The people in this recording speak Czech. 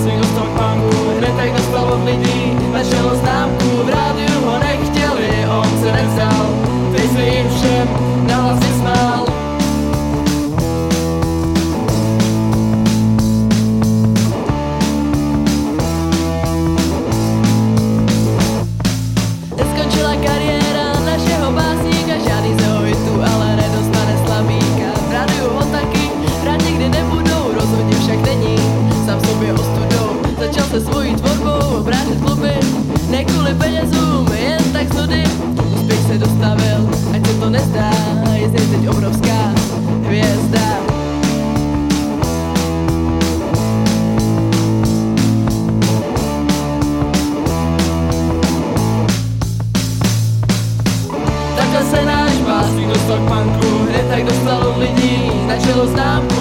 básník dostal k pánku, hned tak dostal od lidí našel známku. V rádiu ho nechtěli, on se nevzal, teď se jim všem nahlas vysmál. Neskončila kariéra našeho básníka, žádný z jeho hitů, ale nedostane slavíka. V rádiu ho taky rád někdy nebudou, rozhodně však není sám sobě ostudou. Začal se svojí tvorbou obrážet kluby, ne kvůli penězům, jen tak zudy. Úspěch se dostavil, ať se to nezdá, je z něj teď obrovská hvězda. Takhle se náš básník dostal k punku, hned tak dostal od lidí na čelo známku.